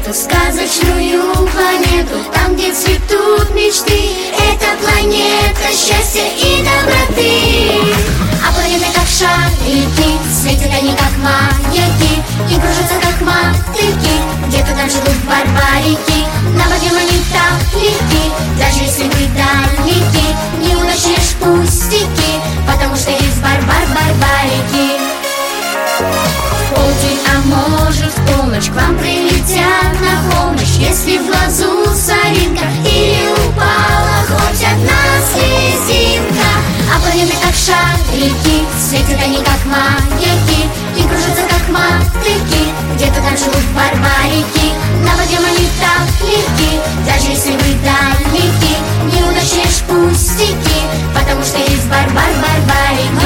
эту сказочную планету, там, где цветут мечты. Это планета счастья и доброты. А планеты как шарики, светят они как маяки и кружатся как мотыльки. Где-то там живут барбарики, на воде они так легки. Даже если вы далеки, неудачи лишь пустяки, потому что есть барбарики. В полдень, а может в полночь, к вам прилетят на помощь. Если в глазу соринка или упала хоть одна слезинка. А планеты как шарики, светят они как маяки и кружатся как мотыльки. Где-то там живут барбарики, на воде они так легки. Даже если вы далеки, неудачи лишь пустяки, потому что есть барбарики.